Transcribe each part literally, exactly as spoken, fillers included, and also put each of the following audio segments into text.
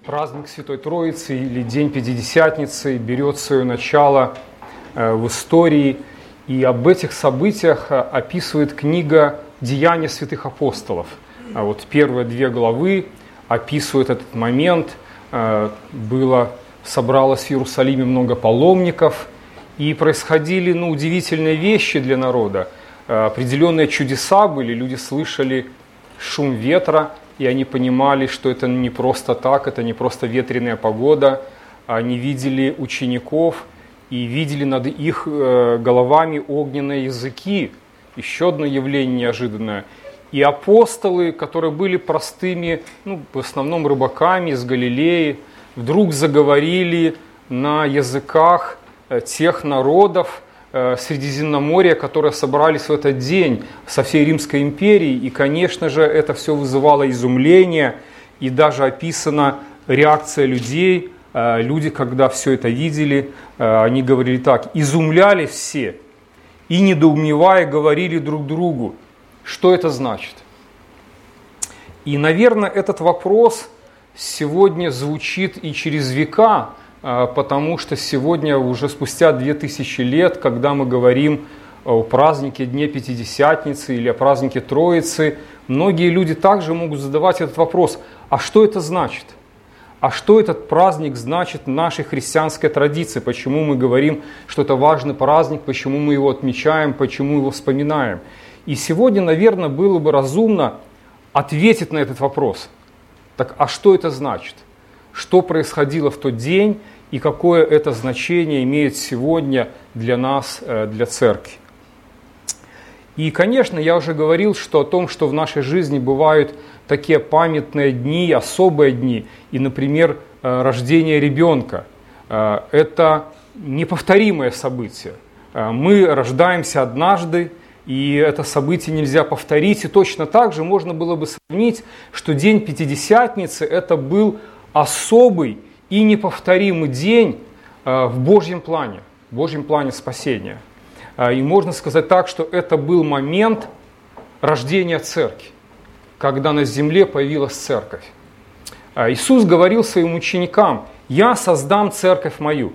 Праздник Святой Троицы или День Пятидесятницы берет свое начало в истории, и об этих событиях описывает книга «Деяния святых апостолов». А вот первые две главы описывают этот момент. Было, собралось в Иерусалиме много паломников, и происходили ну, удивительные вещи для народа. Определенные чудеса были, люди слышали шум ветра, и они понимали, что это не просто так, это не просто ветреная погода. Они видели учеников и видели над их головами огненные языки. Еще одно явление неожиданное. И апостолы, которые были простыми, ну, в основном рыбаками из Галилеи, вдруг заговорили на языках тех народов Средиземноморья, которые собрались в этот день со всей Римской империи. И, конечно же, это все вызывало изумление, и даже описана реакция людей. Люди, когда все это видели, они говорили так: изумлялись все и, недоумевая, говорили друг другу, что это значит. И, наверное, этот вопрос сегодня звучит и через века, потому что сегодня, уже спустя две тысячи лет, когда мы говорим о празднике Дне Пятидесятницы или о празднике Троицы, многие люди также могут задавать этот вопрос: а что это значит? А что этот праздник значит в нашей христианской традиции? Почему мы говорим, что это важный праздник, почему мы его отмечаем, почему его вспоминаем? И сегодня, наверное, было бы разумно ответить на этот вопрос. Так, а что это значит? Что происходило в тот день и какое это значение имеет сегодня для нас, для церкви? И, конечно, я уже говорил, что о том, что в нашей жизни бывают такие памятные дни, особые дни, и, например, рождение ребенка. Это неповторимое событие. Мы рождаемся однажды, и это событие нельзя повторить. И точно так же можно было бы сравнить, что день Пятидесятницы – это был особый и неповторимый день в Божьем плане, в Божьем плане спасения. И можно сказать так, что это был момент рождения церкви, когда на земле появилась церковь. Иисус говорил своим ученикам: «Я создам церковь мою».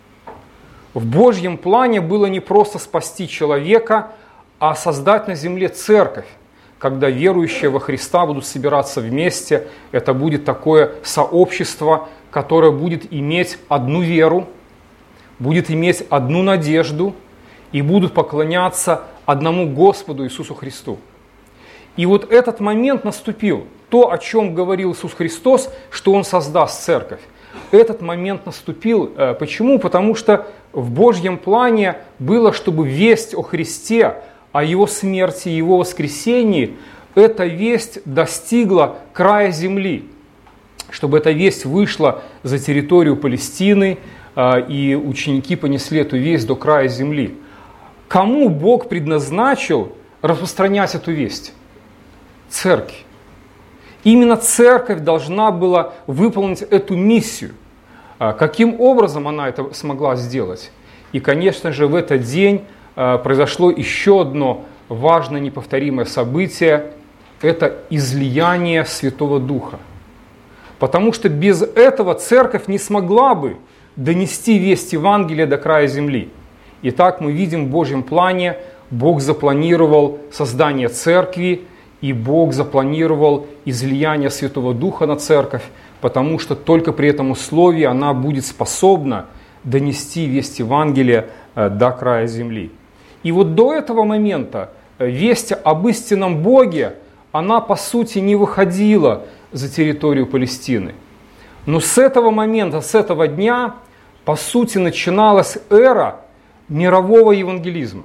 В Божьем плане было не просто спасти человека, а создать на земле церковь, когда верующие во Христа будут собираться вместе. Это будет такое сообщество, которое будет иметь одну веру, будет иметь одну надежду и будут поклоняться одному Господу Иисусу Христу. И вот этот момент наступил. То, о чем говорил Иисус Христос, что Он создаст церковь. Этот момент наступил. Почему? Потому что в Божьем плане было, чтобы весть о Христе, о Его смерти, Его воскресении, эта весть достигла края земли. Чтобы эта весть вышла за территорию Палестины, и ученики понесли эту весть до края земли. Кому Бог предназначил распространять эту весть? Церкви. Именно церковь должна была выполнить эту миссию. Каким образом она это смогла сделать? И, конечно же, в этот день произошло еще одно важное, неповторимое событие. Это излияние Святого Духа. Потому что без этого церковь не смогла бы донести весть Евангелия до края земли. Итак, мы видим в Божьем плане, Бог запланировал создание церкви, и Бог запланировал излияние Святого Духа на церковь, потому что только при этом условии она будет способна донести весть Евангелия до края земли. И вот до этого момента весть об истинном Боге, она по сути не выходила за территорию Палестины. Но с этого момента, с этого дня, по сути, начиналась эра мирового евангелизма.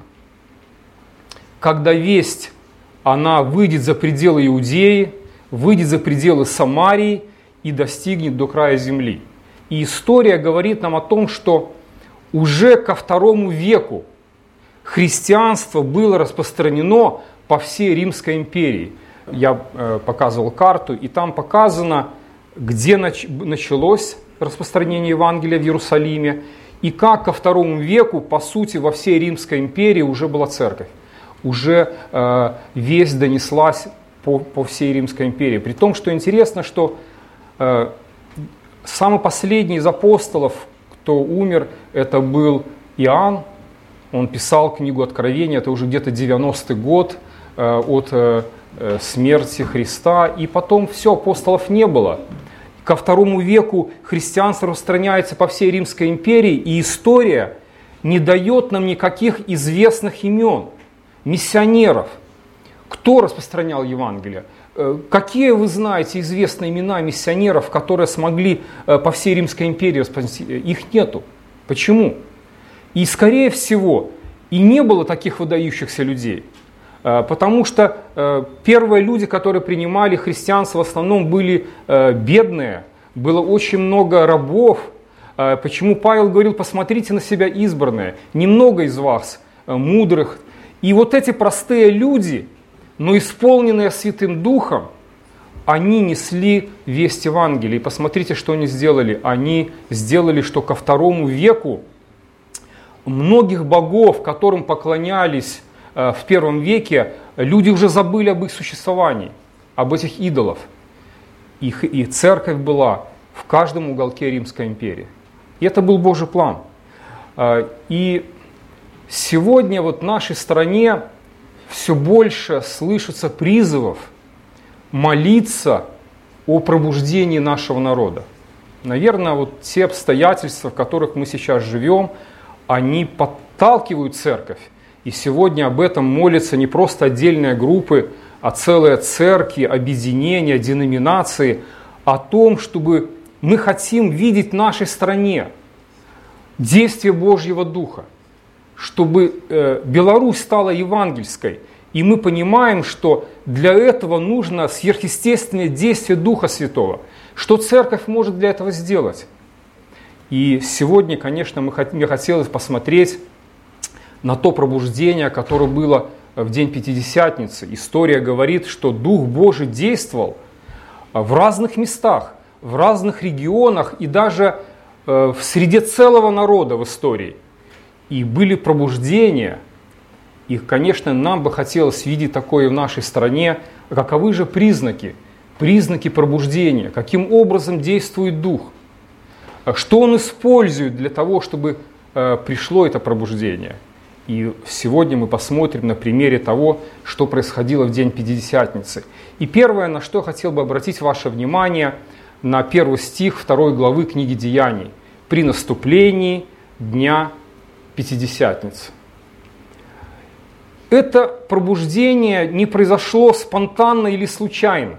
Когда весть, она выйдет за пределы Иудеи, выйдет за пределы Самарии и достигнет до края земли. И история говорит нам о том, что уже ко второму веку христианство было распространено по всей Римской империи. Я э, показывал карту, и там показано, где нач- началось распространение Евангелия в Иерусалиме, и как ко второму веку, по сути, во всей Римской империи уже была церковь. Уже э, весть донеслась по, по всей Римской империи. При том, что интересно, что э, Самый последний из апостолов, кто умер, это был Иоанн. Он писал книгу Откровения, это уже где-то девяностый год от смерти Христа. И потом все, апостолов не было. Ко второму веку христианство распространяется по всей Римской империи, и история не дает нам никаких известных имен, миссионеров. Кто распространял Евангелие? Какие вы знаете известные имена миссионеров, которые смогли по всей Римской империи распространить? Их нету. Почему? И, скорее всего, и не было таких выдающихся людей. Потому что первые люди, которые принимали христианство, в основном были бедные, было очень много рабов. Почему Павел говорил: посмотрите на себя, избранные, немного из вас мудрых. И вот эти простые люди, но исполненные Святым Духом, они несли весть Евангелия. И посмотрите, что они сделали. Они сделали, что ко второму веку многих богов, которым поклонялись в первом веке, люди уже забыли об их существовании, об этих идолов. Их, и церковь была в каждом уголке Римской империи. И это был Божий план. И сегодня вот в нашей стране все больше слышится призывов молиться о пробуждении нашего народа. Наверное, вот те обстоятельства, в которых мы сейчас живем, они подталкивают церковь. И сегодня об этом молятся не просто отдельные группы, а целые церкви, объединения, деноминации, о том, чтобы мы хотим видеть в нашей стране действие Божьего Духа, чтобы э, Беларусь стала евангельской. И мы понимаем, что для этого нужно сверхъестественное действие Духа Святого. Что церковь может для этого сделать? И сегодня, конечно, мы, мне хотелось посмотреть на то пробуждение, которое было в день Пятидесятницы. История говорит, что Дух Божий действовал в разных местах, в разных регионах и даже в среде целого народа в истории. И были пробуждения. И, конечно, нам бы хотелось видеть такое в нашей стране. Каковы же признаки? Признаки пробуждения. Каким образом действует Дух? Что Он использует для того, чтобы пришло это пробуждение? И сегодня мы посмотрим на примере того, что происходило в день Пятидесятницы. И первое, на что я хотел бы обратить ваше внимание, на первый стих второй главы книги Деяний. При наступлении дня Пятидесятницы. Это пробуждение не произошло спонтанно или случайно.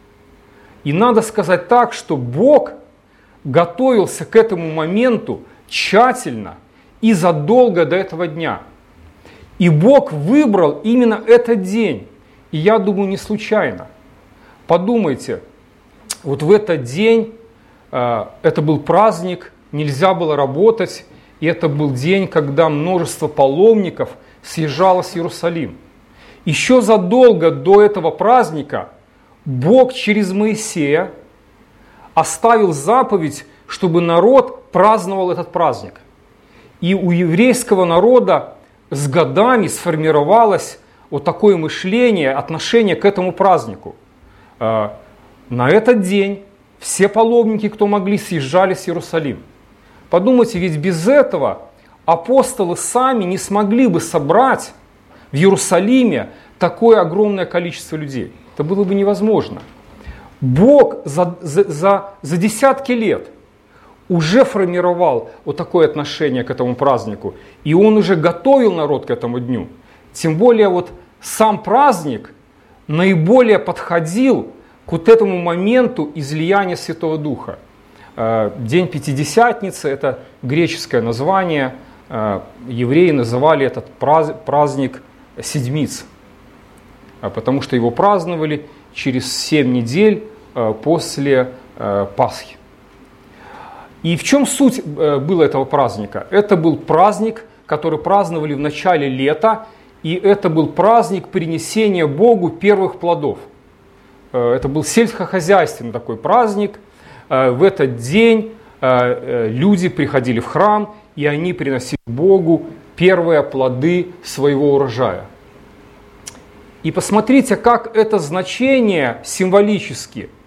И надо сказать так, что Бог готовился к этому моменту тщательно и задолго до этого дня. И Бог выбрал именно этот день. И я думаю, не случайно. Подумайте, вот в этот день, э, это был праздник, нельзя было работать, и это был день, когда множество паломников съезжало с Иерусалим. Еще задолго до этого праздника Бог через Моисея оставил заповедь, чтобы народ праздновал этот праздник. И у еврейского народа с годами сформировалось вот такое мышление, отношение к этому празднику. На этот день все паломники, кто могли, съезжали с Иерусалим. Подумайте, ведь без этого апостолы сами не смогли бы собрать в Иерусалиме такое огромное количество людей. Это было бы невозможно. Бог за, за, за, за десятки лет уже формировал вот такое отношение к этому празднику. И Он уже готовил народ к этому дню. Тем более вот сам праздник наиболее подходил к вот этому моменту излияния Святого Духа. День Пятидесятницы – это греческое название. Евреи называли этот праздник Седмиц, потому что его праздновали через семь недель после Пасхи. И в чем суть была этого праздника? Это был праздник, который праздновали в начале лета, и это был праздник принесения Богу первых плодов. Это был сельскохозяйственный такой праздник. В этот день люди приходили в храм, и они приносили Богу первые плоды своего урожая. И посмотрите, как это значение символически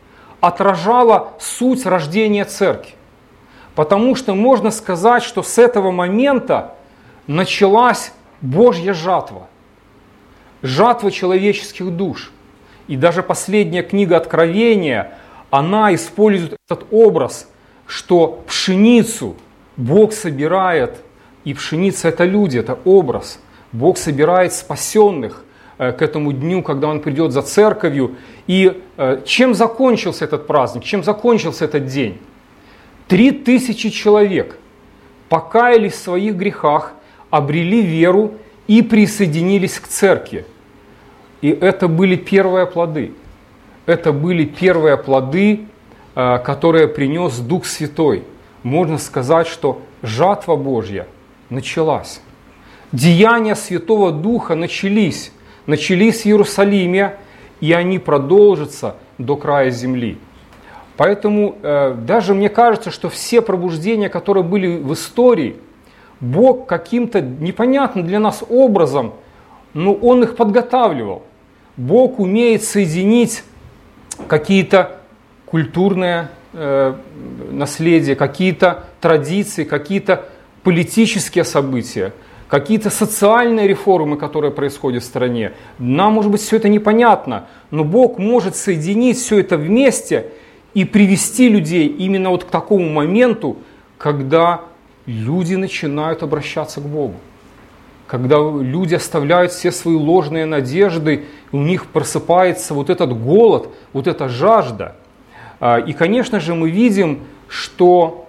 отражало суть рождения церкви. Потому что можно сказать, что с этого момента началась Божья жатва. Жатва человеческих душ. И даже последняя книга Откровения, она использует этот образ, что пшеницу Бог собирает, и пшеница это люди, это образ. Бог собирает спасенных к этому дню, когда Он придет за церковью. И чем закончился этот праздник, чем закончился этот день? Три тысячи человек покаялись в своих грехах, обрели веру и присоединились к церкви. И это были первые плоды. Это были первые плоды, которые принес Дух Святой. Можно сказать, что жатва Божья началась. Деяния Святого Духа начались. Начались в Иерусалиме, и они продолжатся до края земли. Поэтому э, даже мне кажется, что все пробуждения, которые были в истории, Бог каким-то непонятным для нас образом, но Он их подготавливал. Бог умеет соединить какие-то культурные э, наследия, какие-то традиции, какие-то политические события, какие-то социальные реформы, которые происходят в стране. Нам, может быть, все это непонятно, но Бог может соединить все это вместе и привести людей именно вот к такому моменту, когда люди начинают обращаться к Богу. Когда люди оставляют все свои ложные надежды, у них просыпается вот этот голод, вот эта жажда. И, конечно же, мы видим, что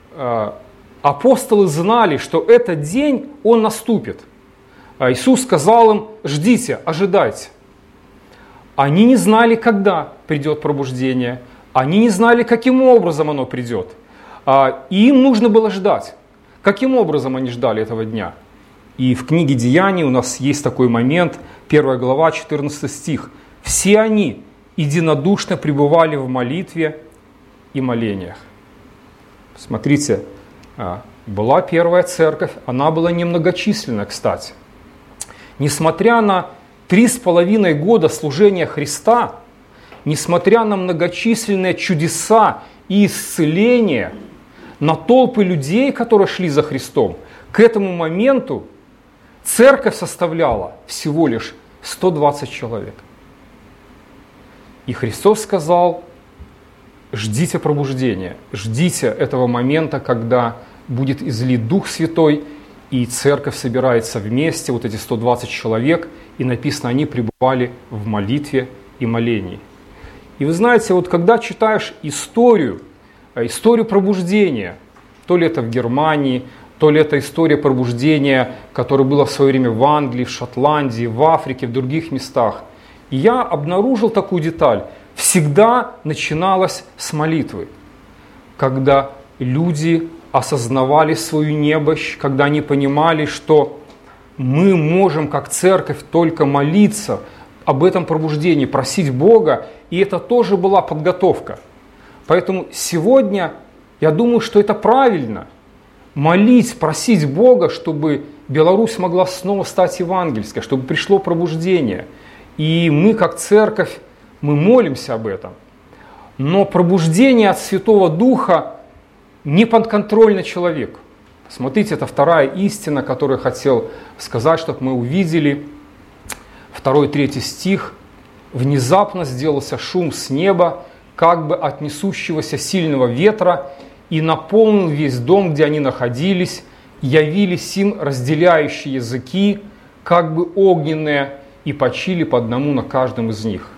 апостолы знали, что этот день, он наступит. Иисус сказал им: ждите, ожидайте. Они не знали, когда придет пробуждение. Они не знали, каким образом оно придет. И им нужно было ждать. Каким образом они ждали этого дня? И в книге Деяний у нас есть такой момент, первая глава, четырнадцатый стих. «Все они единодушно пребывали в молитве и молениях». Смотрите, была первая церковь, она была немногочисленна, кстати. Несмотря на три с половиной года служения Христа, несмотря на многочисленные чудеса и исцеления, на толпы людей, которые шли за Христом, к этому моменту церковь составляла всего лишь сто двадцать человек. И Христос сказал: ждите пробуждения, ждите этого момента, когда будет излит Дух Святой, и церковь собирается вместе, вот эти сто двадцать человек, и написано, они пребывали в молитве и молении. И вы знаете, вот когда читаешь историю, историю пробуждения, то ли это в Германии, то ли это история пробуждения, которая была в свое время в Англии, в Шотландии, в Африке, в других местах. И я обнаружил такую деталь. Всегда начиналось с молитвы, когда люди осознавали свою немощь, когда они понимали, что мы можем как церковь только молиться об этом пробуждении, просить Бога, и это тоже была подготовка. Поэтому сегодня я думаю, что это правильно. Молить, просить Бога, чтобы Беларусь могла снова стать евангельской, чтобы пришло пробуждение. И мы, как церковь, мы молимся об этом. Но пробуждение от Святого Духа не подконтрольно человеку. Смотрите, это вторая истина, которую я хотел сказать, чтобы мы увидели. Второй, третий стих. «Внезапно сделался шум с неба, как бы от несущегося сильного ветра, и наполнил весь дом, где они находились, явились им разделяющие языки, как бы огненные, и почили по одному на каждом из них».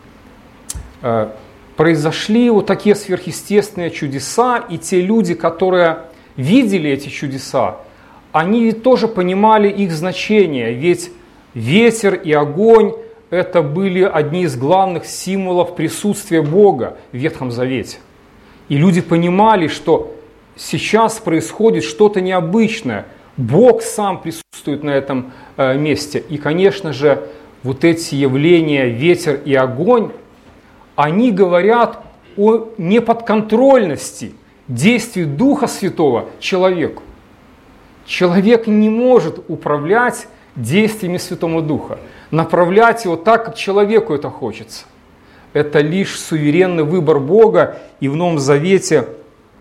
Произошли вот такие сверхъестественные чудеса, и те люди, которые видели эти чудеса, они ведь тоже понимали их значение, ведь ветер и огонь – это были одни из главных символов присутствия Бога в Ветхом Завете. И люди понимали, что сейчас происходит что-то необычное. Бог сам присутствует на этом месте. И, конечно же, вот эти явления, ветер и огонь, они говорят о неподконтрольности действий Духа Святого человеку. Человек не может управлять действиями Святого Духа, направлять его так, как человеку это хочется. это лишь суверенный выбор Бога. И в Новом Завете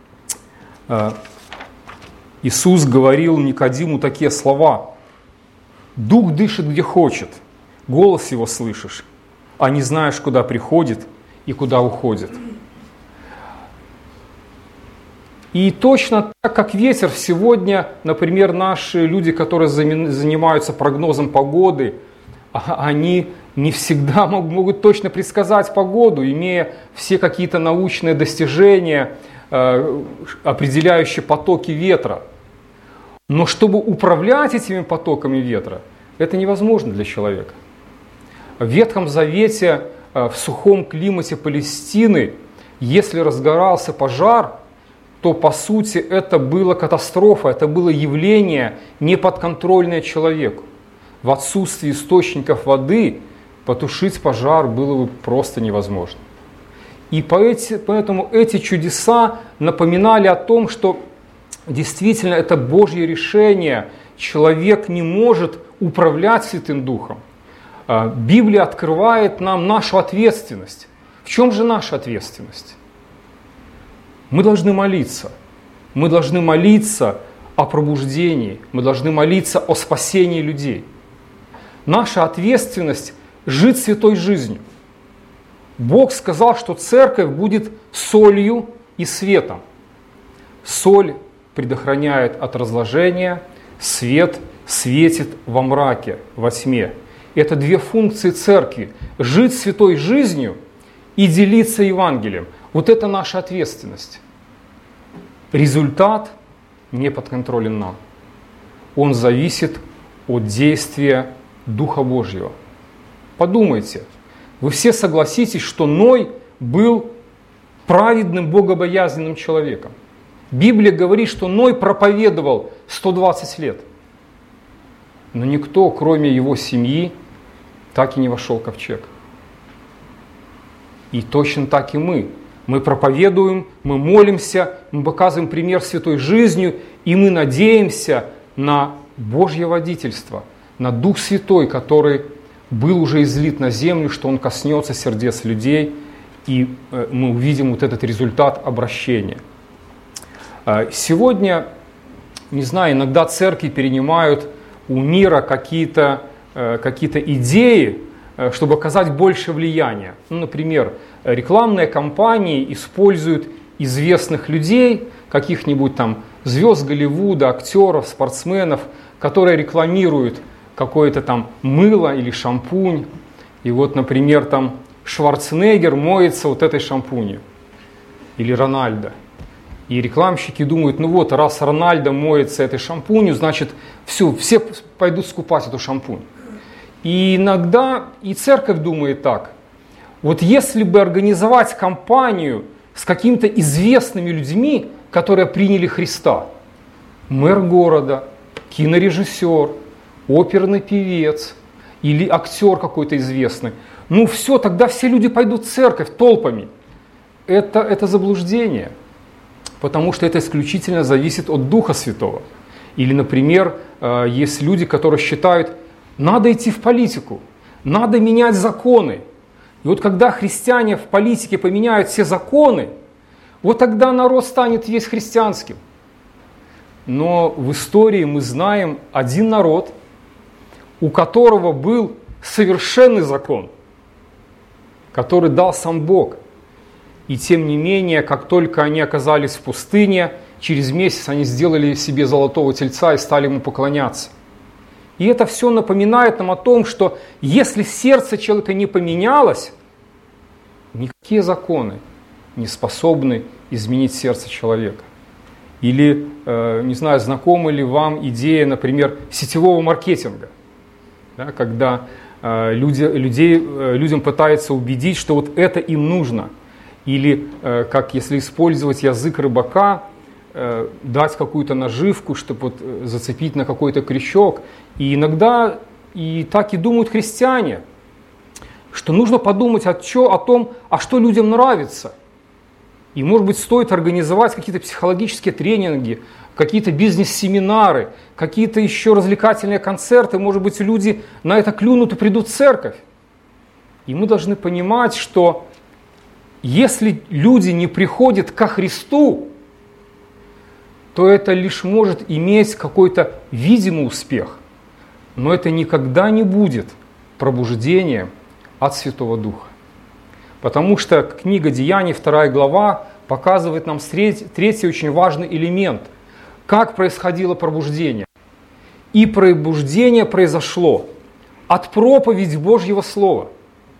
Иисус говорил Никодиму такие слова: «Дух дышит, где хочет, голос его слышишь, а не знаешь, куда приходит и куда уходит». И точно так, как ветер, сегодня, например, наши люди, которые занимаются прогнозом погоды, они не всегда могут точно предсказать погоду, имея все какие-то научные достижения, определяющие потоки ветра. Но чтобы управлять этими потоками ветра, это невозможно для человека. В Ветхом Завете, в сухом климате Палестины, если разгорался пожар, то по сути это была катастрофа, это было явление неподконтрольное человеку. В отсутствии источников воды потушить пожар было бы просто невозможно. И поэтому эти чудеса напоминали о том, что действительно это Божье решение. Человек не может управлять Святым Духом. Библия открывает нам нашу ответственность. В чем же наша ответственность? Мы должны молиться. Мы должны молиться о пробуждении. Мы должны молиться о спасении людей. Наша ответственность – жить святой жизнью. Бог сказал, что церковь будет солью и светом. Соль предохраняет от разложения, свет светит во мраке, во тьме. Это две функции церкви – жить святой жизнью и делиться Евангелием. Вот это наша ответственность. Результат не подконтролен нам. Он зависит от действия Духа Божьего. Подумайте, вы все согласитесь, что Ной был праведным, богобоязненным человеком. Библия говорит, что Ной проповедовал сто двадцать лет. Но никто, кроме его семьи, так и не вошел в ковчег. И точно так и мы. Мы проповедуем, мы молимся, мы показываем пример святой жизнью, и мы надеемся на Божье водительство, на Дух Святой, который был уже излит на землю, что Он коснется сердец людей, и мы увидим вот этот результат обращения. Сегодня, не знаю, иногда церкви перенимают у мира какие-то, какие-то идеи, чтобы оказать больше влияния. Ну, например, рекламные кампании используют известных людей, каких-нибудь там звезд Голливуда, актеров, спортсменов, которые рекламируют какое-то там мыло или шампунь. И вот, например, там Шварценеггер моется вот этой шампунью. Или Рональдо. И рекламщики думают, ну вот, раз Рональдо моется этой шампунью, значит, все, все пойдут скупать эту шампунь. И иногда и церковь думает так. Вот если бы организовать кампанию с какими-то известными людьми, которые приняли Христа, мэр города, кинорежиссер, оперный певец или актер какой-то известный, ну все, тогда все люди пойдут в церковь толпами. Это, это заблуждение, потому что это исключительно зависит от Духа Святого. Или, например, есть люди, которые считают, надо идти в политику, надо менять законы. И вот когда христиане в политике поменяют все законы, вот тогда народ станет весь христианским. Но в истории мы знаем один народ, у которого был совершенный закон, который дал сам Бог. И тем не менее, как только они оказались в пустыне, через месяц они сделали себе золотого тельца и стали ему поклоняться. И это все напоминает нам о том, что если сердце человека не поменялось, никакие законы не способны изменить сердце человека. Или, э, не знаю, знакома ли вам идея, например, сетевого маркетинга, да, когда э, люди, людей, э, людям пытаются убедить, что вот это им нужно. Или, э, как если использовать язык рыбака, э, дать какую-то наживку, чтобы вот зацепить на какой-то крючок. И иногда и так и думают христиане, что нужно подумать о, чё, о том, а что людям нравится. И, может быть, стоит организовать какие-то психологические тренинги, какие-то бизнес-семинары, какие-то еще развлекательные концерты. Может быть, люди на это клюнут и придут в церковь. И мы должны понимать, что Если люди не приходят ко Христу, то это лишь может иметь какой-то видимый успех, но это никогда не будет пробуждением от Святого Духа. Потому что книга Деяний, вторая глава, показывает нам третий очень важный элемент, как происходило пробуждение. И пробуждение произошло от проповеди Божьего Слова.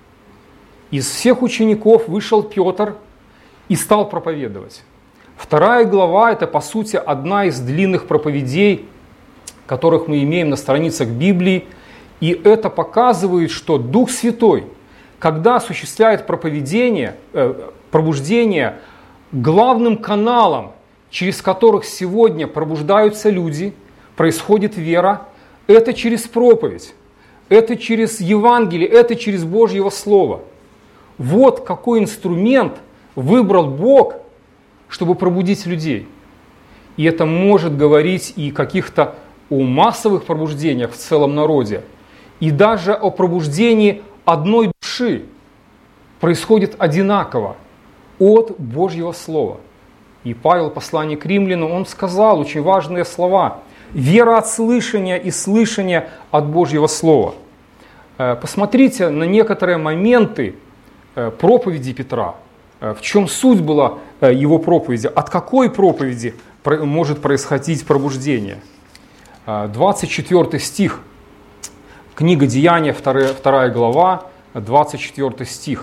Из всех учеников вышел Петр и стал проповедовать. Вторая глава – это, по сути, одна из длинных проповедей, которых мы имеем на страницах Библии. И это показывает, что Дух Святой, когда осуществляет проповедение, э, пробуждение, главным каналом, через которых сегодня пробуждаются люди, происходит вера, это через проповедь, это через Евангелие, это через Божьего Слова. Вот какой инструмент выбрал Бог, чтобы пробудить людей. И это может говорить и каких-то о массовых пробуждениях в целом народе, и даже о пробуждении одной души происходит одинаково от Божьего Слова. И Павел в послании к Римлянам, он сказал очень важные слова. Вера от слышания и слышания от Божьего Слова. Посмотрите на некоторые моменты проповеди Петра. В чем суть была его проповеди? От какой проповеди может происходить пробуждение? двадцать четвёртый стих. Книга Деяния, вторая глава, двадцать четвёртый стих.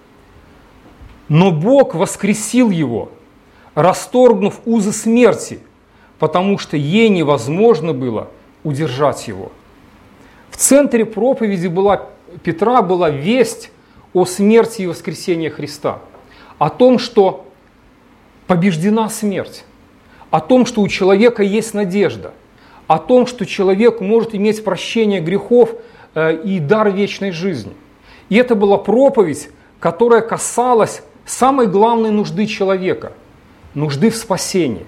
«Но Бог воскресил его, расторгнув узы смерти, потому что ей невозможно было удержать его». В центре проповеди была, Петра была весть о смерти и воскресении Христа, о том, что побеждена смерть, о том, что у человека есть надежда, о том, что человек может иметь прощение грехов и дар вечной жизни. И это была проповедь, которая касалась самой главной нужды человека, нужды в спасении,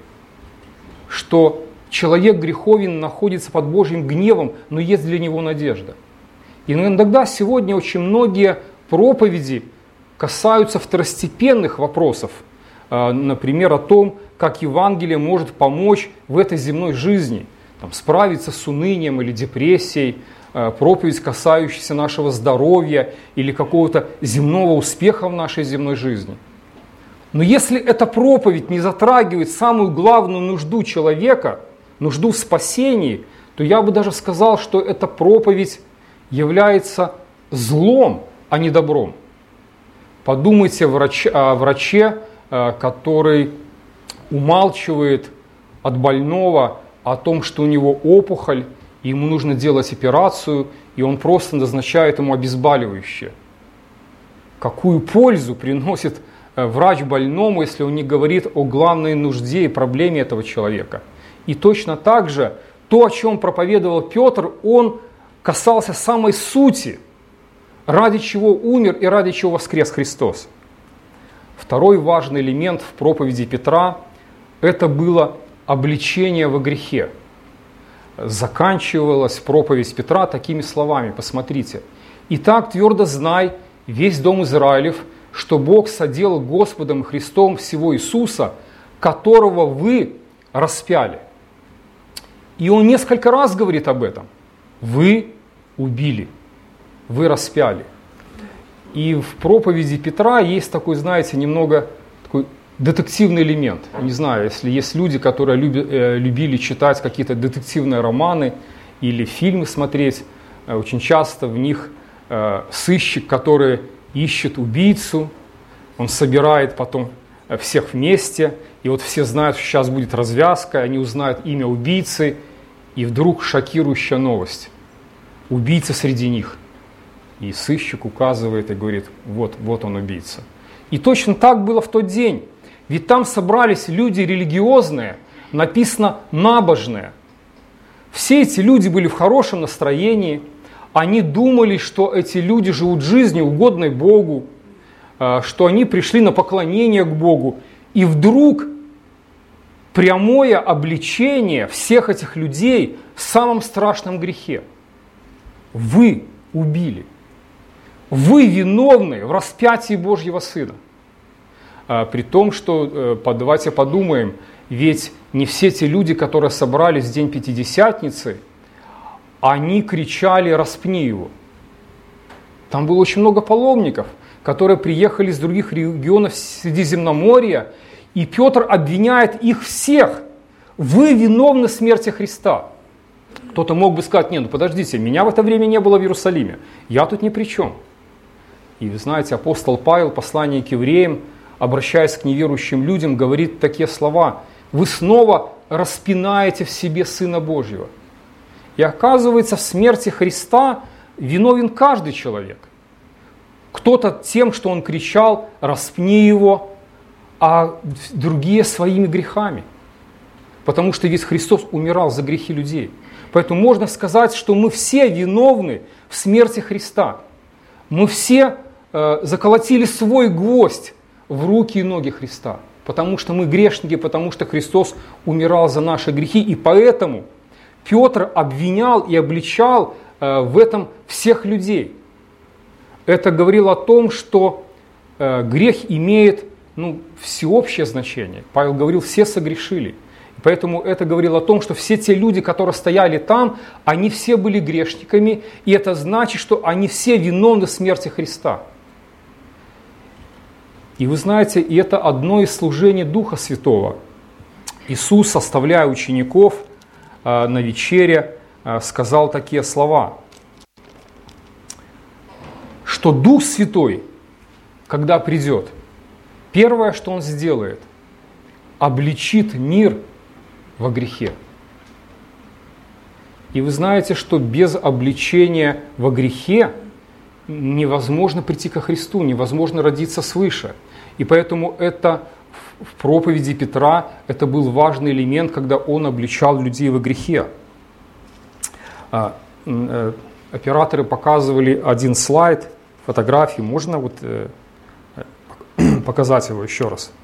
что человек греховен, находится под Божьим гневом, но есть для него надежда. И иногда сегодня очень многие проповеди касаются второстепенных вопросов, например, о том, как Евангелие может помочь в этой земной жизни, там, справиться с унынием или депрессией, проповедь, касающаяся нашего здоровья или какого-то земного успеха в нашей земной жизни. Но если эта проповедь не затрагивает самую главную нужду человека, нужду в спасении, то я бы даже сказал, что эта проповедь является злом, а не добром. Подумайте о враче, который умалчивает от больного о том, что у него опухоль, и ему нужно делать операцию, и он просто назначает ему обезболивающее. Какую пользу приносит врач больному, если он не говорит о главной нужде и проблеме этого человека? И точно так же то, о чем проповедовал Петр, он касался самой сути, ради чего умер и ради чего воскрес Христос. Второй важный элемент в проповеди Петра – это было обличение во грехе. Заканчивалась проповедь Петра такими словами, посмотрите. «Итак, твердо знай, весь дом Израилев, что Бог соделал Господом Христом всего Иисуса, которого вы распяли». И он несколько раз говорит об этом. Вы убили, вы распяли. И в проповеди Петра есть такой, знаете, немного такой детективный элемент. Не знаю, если есть люди, которые люби, э, любили читать какие-то детективные романы или фильмы смотреть, э, очень часто в них э, сыщик, который ищет убийцу, он собирает потом всех вместе, и вот все знают, что сейчас будет развязка, они узнают имя убийцы, и вдруг шокирующая новость. Убийца среди них. И сыщик указывает и говорит, вот, вот он убийца. И точно так было в тот день. Ведь там собрались люди религиозные, написано набожные. Все эти люди были в хорошем настроении. Они думали, что эти люди живут жизнью, угодной Богу, что они пришли на поклонение к Богу. И вдруг прямое обличение всех этих людей в самом страшном грехе. Вы убили. Вы виновны в распятии Божьего Сына. При том, что, давайте подумаем, ведь не все те люди, которые собрались в день Пятидесятницы, они кричали «распни его». Там было очень много паломников, которые приехали из других регионов Средиземноморья, и Петр обвиняет их всех. Вы виновны в смерти Христа. Кто-то мог бы сказать: нет, ну подождите, меня в это время не было в Иерусалиме, я тут ни при чем. И вы знаете, апостол Павел в послании к евреям, обращаясь к неверующим людям, говорит такие слова: вы снова распинаете в себе Сына Божьего. И оказывается, в смерти Христа виновен каждый человек. Кто-то тем, что он кричал «распни его», а другие своими грехами. Потому что ведь Христос умирал за грехи людей. Поэтому можно сказать, что мы все виновны в смерти Христа. Мы все э, заколотили свой гвоздь в руки и ноги Христа. Потому что мы грешники, потому что Христос умирал за наши грехи. И поэтому Петр обвинял и обличал э, в этом всех людей. Это говорило о том, что э, грех имеет ну, всеобщее значение. Павел говорил: все согрешили. Поэтому это говорило о том, что все те люди, которые стояли там, они все были грешниками, и это значит, что они все виновны в смерти Христа. И вы знаете, и это одно из служений Духа Святого. Иисус, составляя учеников э, на вечере, э, сказал такие слова, что Дух Святой, когда придет, первое, что Он сделает, обличит мир во грехе. И вы знаете, что без обличения во грехе невозможно прийти ко Христу, невозможно родиться свыше. И поэтому это в проповеди Петра это был важный элемент, когда он обличал людей во грехе. Операторы показывали один слайд, фотографию. Можно вот показать его еще раз?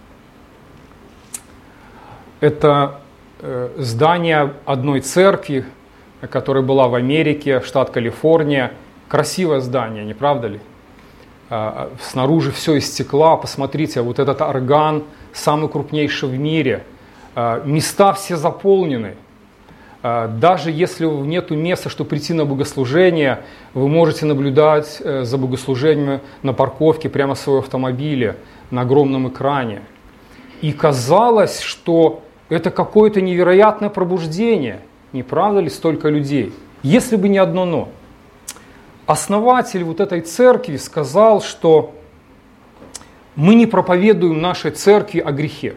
Это здание одной церкви, которая была в Америке, штат Калифорния. Красивое здание, не правда ли? Снаружи все из стекла. Посмотрите, вот этот орган, самый крупнейший в мире. Места все заполнены. Даже если нет места, чтобы прийти на богослужение, вы можете наблюдать за богослужением на парковке прямо в своем автомобиле, на огромном экране. И казалось, что это какое-то невероятное пробуждение. Не правда ли, столько людей? Если бы не одно «но». Основатель вот этой церкви сказал, что мы не проповедуем нашей церкви о грехе.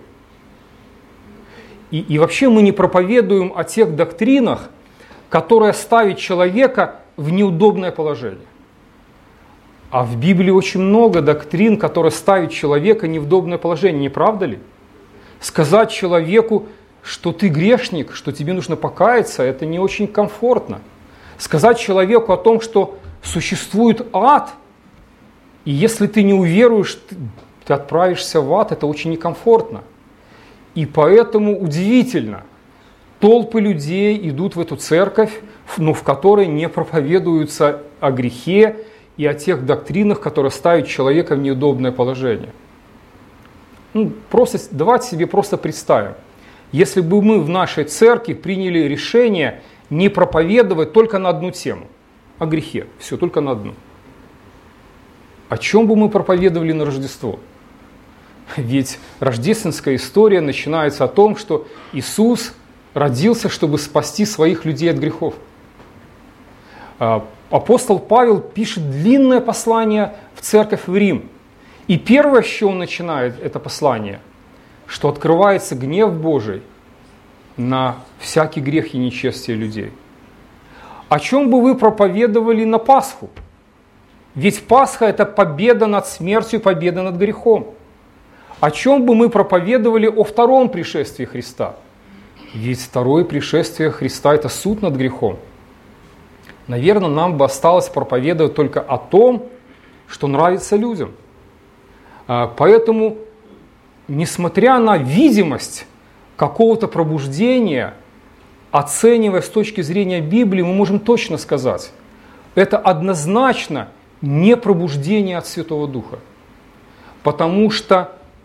И, и вообще мы не проповедуем о тех доктринах, которые ставят человека в неудобное положение. А в Библии очень много доктрин, которые ставят человека в неудобное положение, не правда ли? Сказать человеку, что ты грешник, что тебе нужно покаяться, это не очень комфортно. Сказать человеку о том, что существует ад, и если ты не уверуешь, ты, ты отправишься в ад, это очень некомфортно. И поэтому удивительно, толпы людей идут в эту церковь, но в которой не проповедуются о грехе и о тех доктринах, которые ставят человека в неудобное положение. Ну, просто, давайте себе просто представим, если бы мы в нашей церкви приняли решение не проповедовать только на одну тему, о грехе, все, только на одну. О чем бы мы проповедовали на Рождество? Ведь рождественская история начинается о том, что Иисус родился, чтобы спасти своих людей от грехов. Апостол Павел пишет длинное послание в церковь в Рим. И первое, с чего он начинает это послание, что открывается гнев Божий на всякий грех и нечестие людей. О чем бы вы проповедовали на Пасху? Ведь Пасха – это победа над смертью, победа над грехом. О чем бы мы проповедовали о втором пришествии Христа? Ведь второе пришествие Христа – это суд над грехом. Наверное, нам бы осталось проповедовать только о том, что нравится людям. Поэтому, несмотря на видимость какого-то пробуждения, оценивая с точки зрения Библии, мы можем точно сказать, это однозначно не пробуждение от Святого Духа. Потому что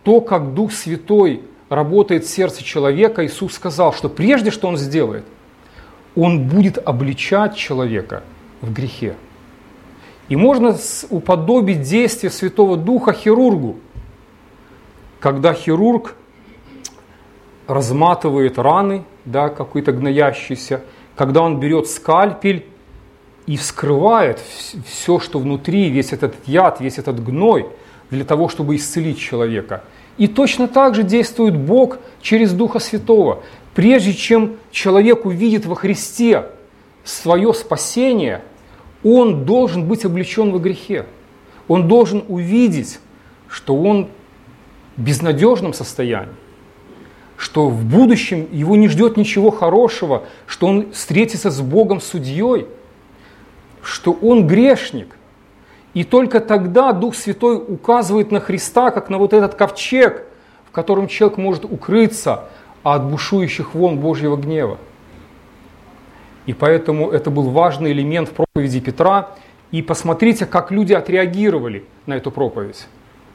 то, как Дух Святой работает в сердце человека, Иисус сказал, что прежде что Он сделает, Он будет обличать человека в грехе. И можно уподобить действие Святого Духа хирургу, когда хирург разматывает раны, да, какие-то гноящиеся, когда он берет скальпель и вскрывает все, что внутри, весь этот яд, весь этот гной, для того, чтобы исцелить человека. И точно так же действует Бог через Духа Святого. Прежде чем человек увидит во Христе свое спасение, он должен быть облечен во грехе. Он должен увидеть, что он в безнадежном состоянии, что в будущем его не ждет ничего хорошего, что он встретится с Богом судьей, что он грешник. И только тогда Дух Святой указывает на Христа, как на вот этот ковчег, в котором человек может укрыться от бушующих волн Божьего гнева. И поэтому это был важный элемент в проповеди Петра. И посмотрите, как люди отреагировали на эту проповедь.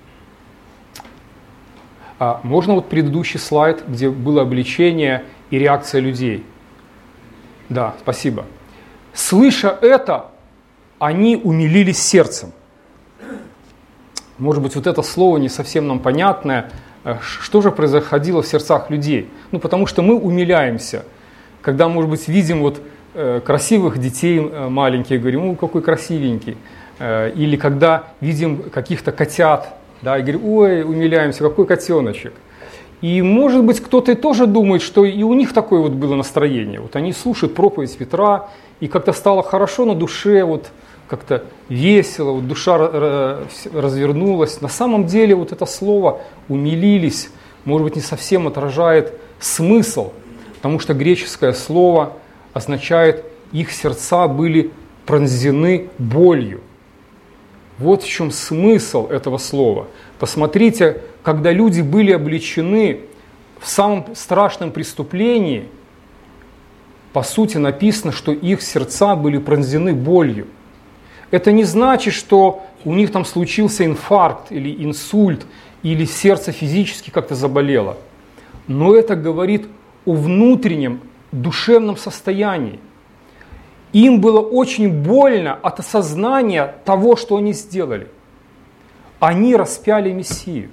А можно вот предыдущий слайд, где было обличение и реакция людей? Да, спасибо. Слыша это, они умилились сердцем. Может быть, вот это слово не совсем нам понятное. Что же происходило в сердцах людей? Ну, потому что мы умиляемся, когда, может быть, видим вот красивых детей маленьких, говорим, ну, какой красивенький. Или когда видим каких-то котят, да, и говорим, ой, умиляемся, какой котеночек. И, может быть, кто-то тоже думает, что и у них такое вот было настроение. Вот они слушают проповедь Петра, и как-то стало хорошо на душе, вот как-то весело, вот душа развернулась. На самом деле вот это слово «умилились», может быть, не совсем отражает смысл, потому что греческое слово означает «их сердца были пронзены болью». Вот в чем смысл этого слова. Посмотрите, когда люди были обличены в самом страшном преступлении, по сути написано, что их сердца были пронзены болью. Это не значит, что у них там случился инфаркт или инсульт, или сердце физически как-то заболело. Но это говорит о внутреннем душевном состоянии. Им было очень больно от осознания того, что они сделали. Они распяли Мессию.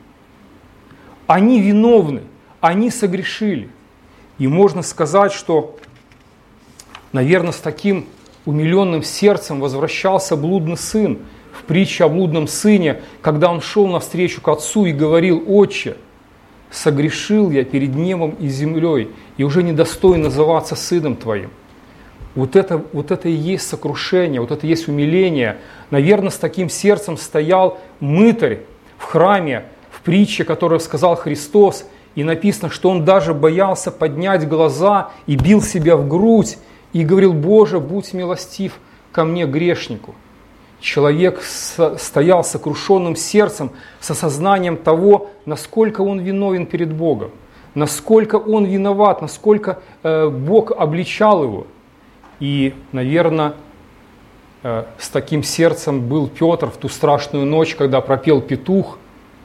Они виновны, они согрешили. И можно сказать, что, наверное, с таким умиленным сердцем возвращался блудный сын в притче о блудном сыне, когда он шел навстречу к отцу и говорил: «Отче, согрешил я перед небом и землей, и уже недостоин называться сыном твоим». Вот это, вот это и есть сокрушение, вот это и есть умиление. Наверное, с таким сердцем стоял мытарь в храме, в притче, которую сказал Христос, и написано, что он даже боялся поднять глаза и бил себя в грудь, и говорил: «Боже, будь милостив ко мне, грешнику». Человек стоял с сокрушенным сердцем, с осознанием того, насколько он виновен перед Богом, насколько он виноват, насколько э, Бог обличал его. И, наверное, э, с таким сердцем был Петр в ту страшную ночь, когда пропел петух,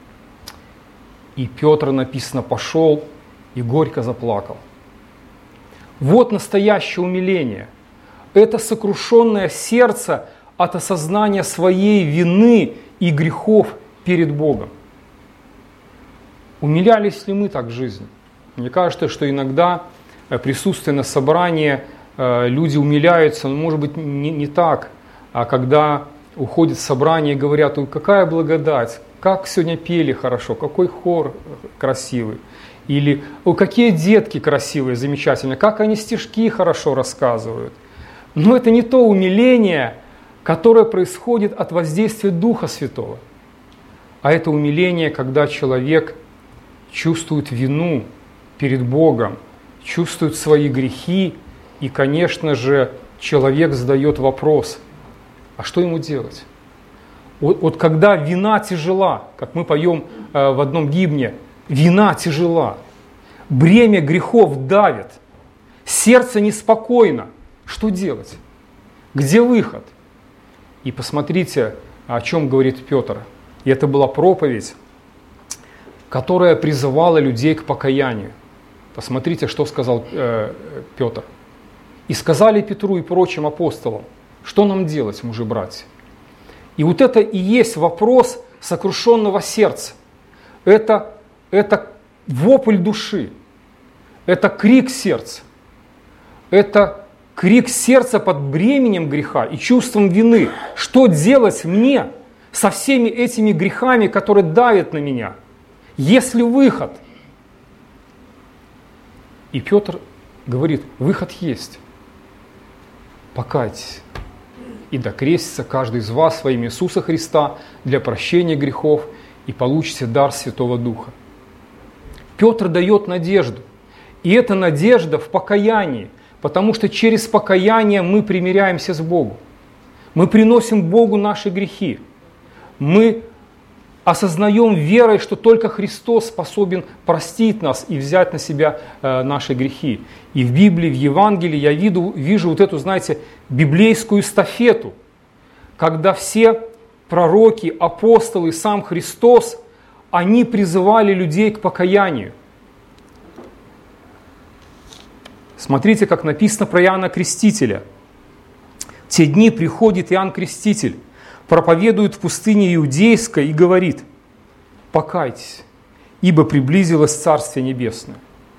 и Петр, написано, пошел и горько заплакал. Вот настоящее умиление. Это сокрушенное сердце от осознания своей вины и грехов перед Богом. Умилялись ли мы так в жизни? Мне кажется, что иногда присутствие на собрании, люди умиляются, но может быть не, не так, а когда уходят с собрания и говорят: «Ой, какая благодать, как сегодня пели хорошо, какой хор красивый». Или: «Ой, какие детки красивые, замечательные, как они стишки хорошо рассказывают». Но это не то умиление, которое происходит от воздействия Духа Святого. А это умиление, когда человек чувствует вину перед Богом, чувствует свои грехи, и, конечно же, человек задает вопрос: а что ему делать? Вот, вот когда вина тяжела, как мы поем э, в одном гимне, вина тяжела, бремя грехов давит, сердце неспокойно, что делать? Где выход? И посмотрите, о чем говорит Петр. И это была проповедь, которая призывала людей к покаянию. Посмотрите, что сказал э, Петр. «И сказали Петру и прочим апостолам, что нам делать, мужи-братья?» И вот это и есть вопрос сокрушенного сердца. Это, это вопль души, это крик сердца, это крик сердца под бременем греха и чувством вины. Что делать мне со всеми этими грехами, которые давят на меня? Есть ли выход? И Петр говорит, выход есть. Покайтесь, и докрестится каждый из вас во имя Иисуса Христа для прощения грехов, и получите дар Святого Духа. Петр дает надежду. И эта надежда в покаянии, потому что через покаяние мы примиряемся с Богом. Мы приносим Богу наши грехи. Мы осознаем верой, что только Христос способен простить нас и взять на себя э, наши грехи. И в Библии, в Евангелии я вижу, вижу вот эту, знаете, библейскую эстафету, когда все пророки, апостолы, сам Христос, они призывали людей к покаянию. Смотрите, как написано про Иоанна Крестителя. В те дни приходит Иоанн Креститель, проповедует в пустыне Иудейской и говорит: покайтесь, ибо приблизилось Царствие Небесное.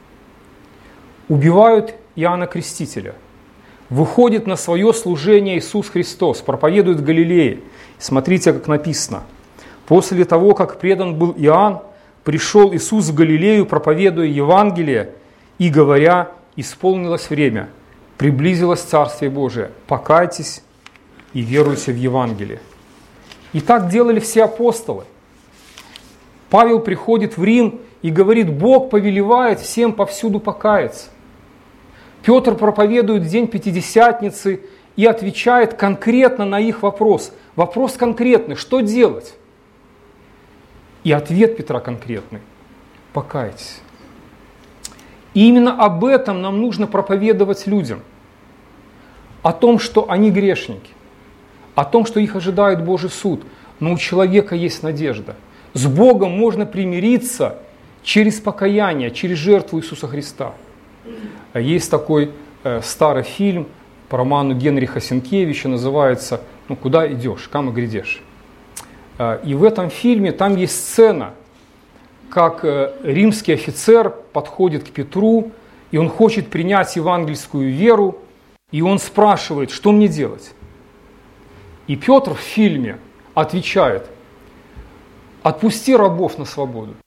Убивают Иоанна Крестителя. Выходит на свое служение Иисус Христос, проповедует в Галилее. Смотрите, как написано. После того, как предан был Иоанн, пришел Иисус в Галилею, проповедуя Евангелие и говоря: исполнилось время, приблизилось Царствие Божие, покайтесь и веруйте в Евангелие. И так делали все апостолы. Павел приходит в Рим и говорит: Бог повелевает всем повсюду покаяться. Петр проповедует в день Пятидесятницы и отвечает конкретно на их вопрос. Вопрос конкретный: что делать? И ответ Петра конкретный: покайтесь. И именно об этом нам нужно проповедовать людям. О том, что они грешники. О том, что их ожидает Божий суд. Но у человека есть надежда. С Богом можно примириться через покаяние, через жертву Иисуса Христа. Есть такой э, старый фильм по роману Генриха Сенкевича, называется «Ну куда идешь, кам грядешь». Э, и в этом фильме там есть сцена, как э, римский офицер подходит к Петру, и он хочет принять евангельскую веру, и он спрашивает: что мне делать? И Петр в фильме отвечает: отпусти рабов на свободу.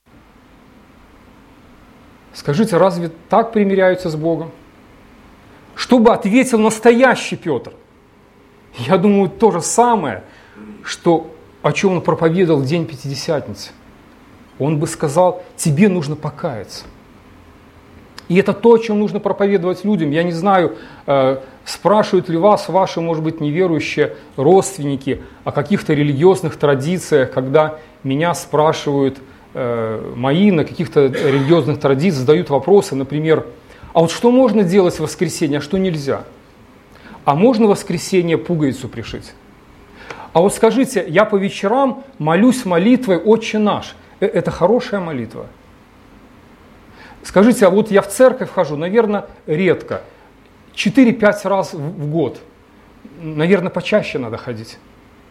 Скажите, разве так примиряются с Богом? Что бы ответил настоящий Петр? Я думаю, то же самое, что, о чем он проповедовал в день Пятидесятницы. Он бы сказал: тебе нужно покаяться. И это то, о чем нужно проповедовать людям. Я не знаю, э, спрашивают ли вас ваши, может быть, неверующие родственники о каких-то религиозных традициях, когда меня спрашивают э, мои на каких-то религиозных традициях, задают вопросы, например: а вот что можно делать в воскресенье, а что нельзя? А можно в воскресенье пуговицу пришить? А вот скажите, я по вечерам молюсь молитвой «Отче наш». Это хорошая молитва? Скажите, а вот я в церковь хожу, наверное, редко, четыре-пять раз в год. Наверное, почаще надо ходить.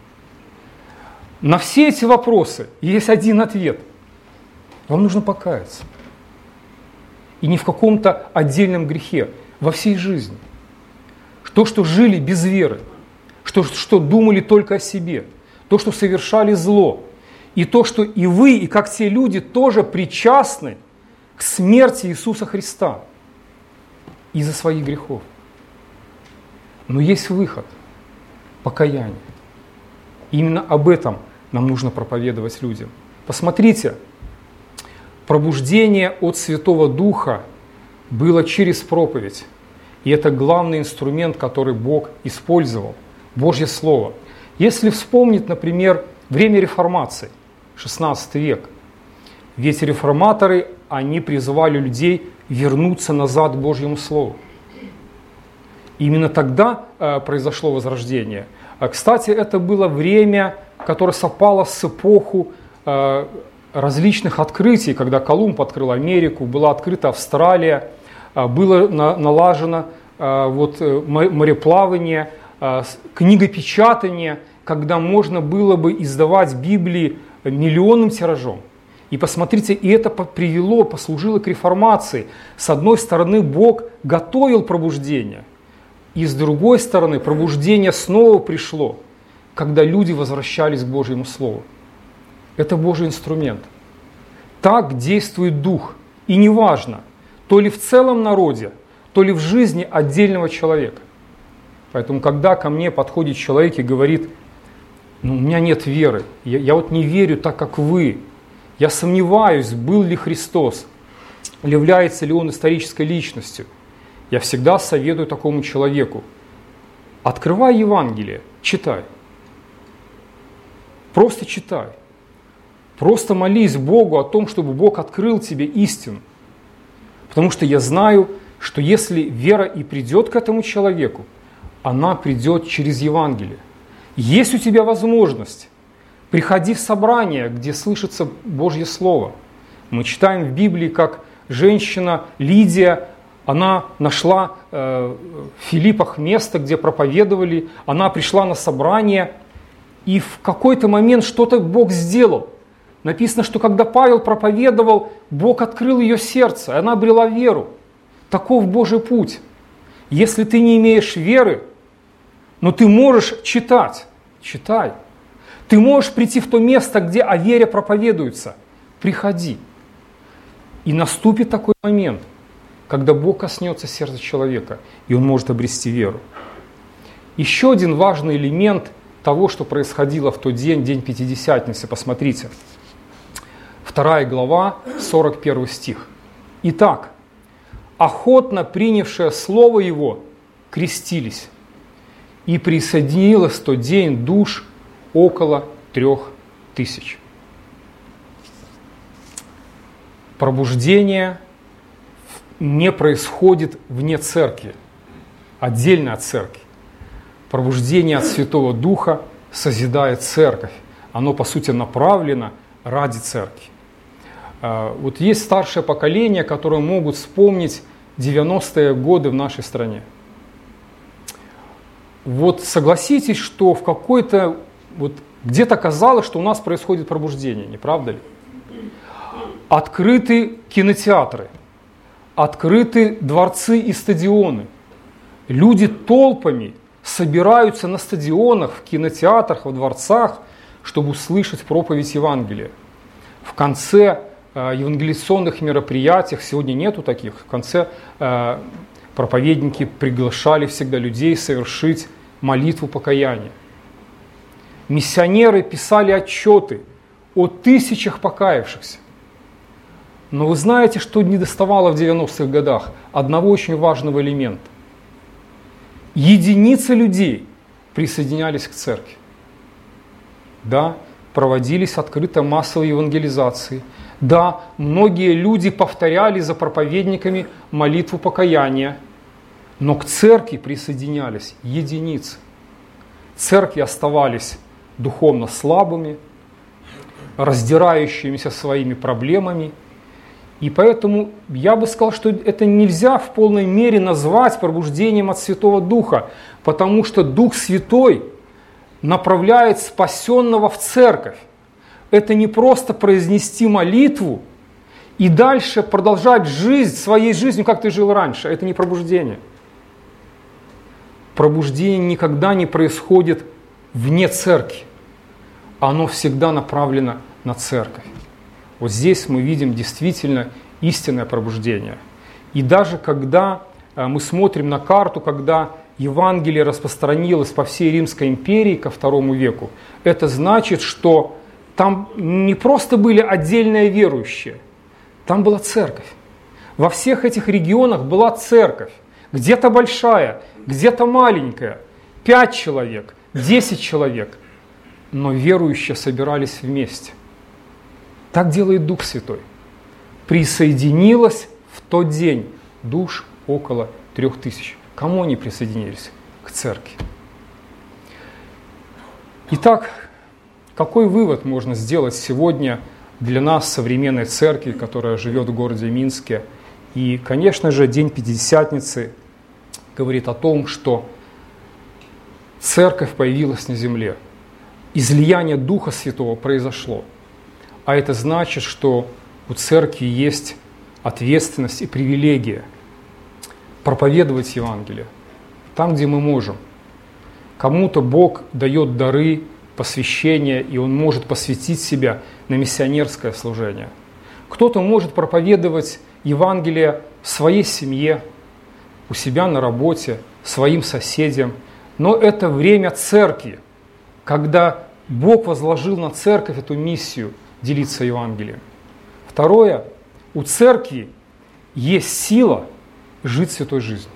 На все эти вопросы есть один ответ. Вам нужно покаяться. И не в каком-то отдельном грехе, во всей жизни. То, что жили без веры, что, что думали только о себе, то, что совершали зло, и то, что и вы, и как те люди тоже причастны к смерти Иисуса Христа из-за своих грехов. Но есть выход – покаяние. Именно об этом нам нужно проповедовать людям. Посмотрите, пробуждение от Святого Духа было через проповедь. И это главный инструмент, который Бог использовал – Божье Слово. Если вспомнить, например, время реформации, шестнадцатый век, ведь реформаторы, они призывали людей вернуться назад к Божьему Слову. Именно тогда э, произошло возрождение. А, кстати, это было время, которое совпало с эпоху э, различных открытий, когда Колумб открыл Америку, была открыта Австралия, было налажено вот, мореплавание, книгопечатание, когда можно было бы издавать Библии миллионным тиражом. И посмотрите, и это привело, послужило к реформации. С одной стороны, Бог готовил пробуждение, и с другой стороны, пробуждение снова пришло, когда люди возвращались к Божьему Слову. Это Божий инструмент. Так действует Дух. И неважно, то ли в целом народе, то ли в жизни отдельного человека. Поэтому, когда ко мне подходит человек и говорит: ну, у меня нет веры, я, я вот не верю так, как вы, я сомневаюсь, был ли Христос, является ли Он исторической личностью, я всегда советую такому человеку: открывай Евангелие, читай. Просто читай. Просто молись Богу о том, чтобы Бог открыл тебе истину. Потому что я знаю, что если вера и придет к этому человеку, она придет через Евангелие. Есть у тебя возможность, приходи в собрание, где слышится Божье Слово. Мы читаем в Библии, как женщина Лидия, она нашла э, в Филиппах место, где проповедовали, она пришла на собрание, и в какой-то момент что-то Бог сделал. Написано, что когда Павел проповедовал, Бог открыл ее сердце, и она обрела веру. Таков Божий путь. Если ты не имеешь веры, но ты можешь читать, читай. Ты можешь прийти в то место, где о вере проповедуется. Приходи. И наступит такой момент, когда Бог коснется сердца человека, и он может обрести веру. Еще один важный элемент того, что происходило в тот день, день Пятидесятницы, посмотрите. Вторая глава, сорок первый стих. «Итак, охотно принявшие слово Его крестились, и присоединилось в тот день душ около трех тысяч». Пробуждение не происходит вне церкви, отдельно от церкви. Пробуждение от Святого Духа созидает церковь. Оно, по сути, направлено ради церкви. Вот есть старшее поколение, которые могут вспомнить девяностые годы в нашей стране. Вот согласитесь, что в какой-то, вот где-то казалось, что у нас происходит пробуждение, не правда ли? Открыты кинотеатры, открыты дворцы и стадионы. Люди толпами собираются на стадионах, в кинотеатрах, во дворцах, чтобы услышать проповедь Евангелия. В конце э, евангелизационных мероприятий, сегодня нету таких, в конце э, проповедники приглашали всегда людей совершить молитву покаяния. Миссионеры писали отчеты о тысячах покаявшихся. Но вы знаете, что недоставало в девяностых годах? Одного очень важного элемента. Единицы людей присоединялись к церкви. Да, проводились открыто массовые евангелизации. Да, многие люди повторяли за проповедниками молитву покаяния. Но к церкви присоединялись единицы. Церкви оставались духовно слабыми, раздирающимися своими проблемами. И поэтому я бы сказал, что это нельзя в полной мере назвать пробуждением от Святого Духа, потому что Дух Святой направляет спасенного в церковь. Это не просто произнести молитву и дальше продолжать жизнь своей жизнью, как ты жил раньше. Это не пробуждение. Пробуждение никогда не происходит вне церкви. Оно всегда направлено на церковь. Вот здесь мы видим действительно истинное пробуждение. И даже когда мы смотрим на карту, когда Евангелие распространилось по всей Римской империи ко второму веку, это значит, что там не просто были отдельные верующие, там была церковь. Во всех этих регионах была церковь. Где-то большая, где-то маленькая, пять человек, десять человек. Но верующие собирались вместе. Так делает Дух Святой. Присоединилось в тот день душ около трех тысяч. Кому они присоединились? К церкви. Итак, какой вывод можно сделать сегодня для нас, современной церкви, которая живет в городе Минске. И, конечно же, День Пятидесятницы говорит о том, что церковь появилась на земле. Излияние Духа Святого произошло. А это значит, что у церкви есть ответственность и привилегия проповедовать Евангелие там, где мы можем. Кому-то Бог дает дары, посвящение, и он может посвятить себя на миссионерское служение. Кто-то может проповедовать Евангелие в своей семье, у себя на работе, своим соседям. Но это время церкви, когда Бог возложил на церковь эту миссию делиться Евангелием. Второе, у церкви есть сила жить святой жизнью.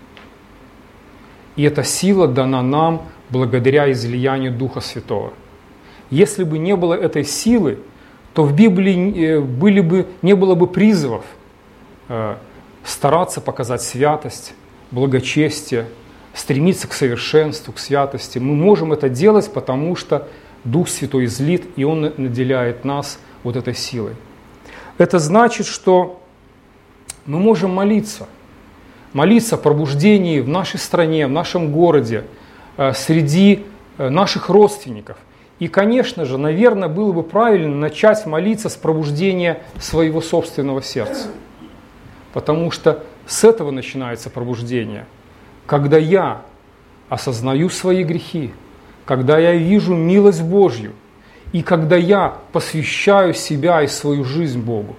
И эта сила дана нам благодаря излиянию Духа Святого. Если бы не было этой силы, то в Библии были бы, не было бы призывов э, стараться показать святость, благочестие, стремиться к совершенству, к святости. Мы можем это делать, потому что Дух Святой излит, и Он наделяет нас вот этой силой. Это значит, что мы можем молиться. Молиться о пробуждении в нашей стране, в нашем городе, среди наших родственников. И, конечно же, наверное, было бы правильно начать молиться с пробуждения своего собственного сердца. Потому что с этого начинается пробуждение. Когда я осознаю свои грехи, когда я вижу милость Божью, и когда я посвящаю себя и свою жизнь Богу.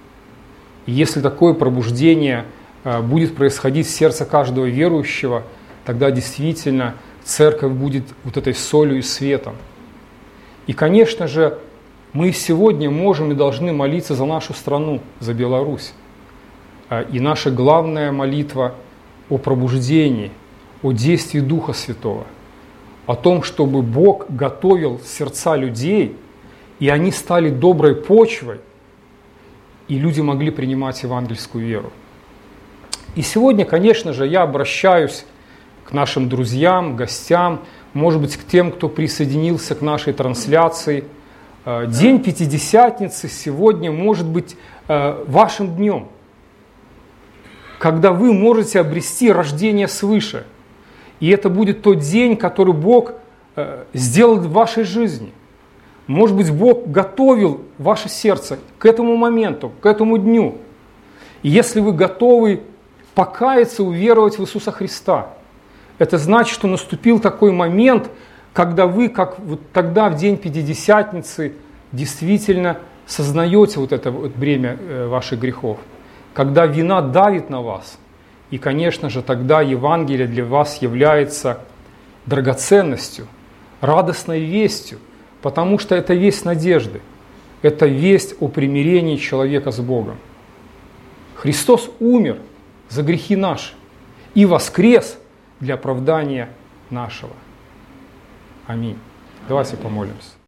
И если такое пробуждение будет происходить в сердце каждого верующего, тогда действительно церковь будет вот этой солью и светом. И, конечно же, мы сегодня можем и должны молиться за нашу страну, за Беларусь. И наша главная молитва о пробуждении, о действии Духа Святого, о том, чтобы Бог готовил сердца людей, и они стали доброй почвой, и люди могли принимать евангельскую веру. И сегодня, конечно же, я обращаюсь к нашим друзьям, гостям, может быть, к тем, кто присоединился к нашей трансляции. День Пятидесятницы сегодня может быть вашим днем, когда вы можете обрести рождение свыше. И это будет тот день, который Бог сделал в вашей жизни. Может быть, Бог готовил ваше сердце к этому моменту, к этому дню. И если вы готовы покаяться, уверовать в Иисуса Христа, это значит, что наступил такой момент, когда вы, как вот тогда в день Пятидесятницы, действительно сознаете вот это вот бремя ваших грехов, когда вина давит на вас. И, конечно же, тогда Евангелие для вас является драгоценностью, радостной вестью, потому что это весть надежды, это весть о примирении человека с Богом. Христос умер за грехи наши и воскрес для оправдания нашего. Аминь. Давайте помолимся.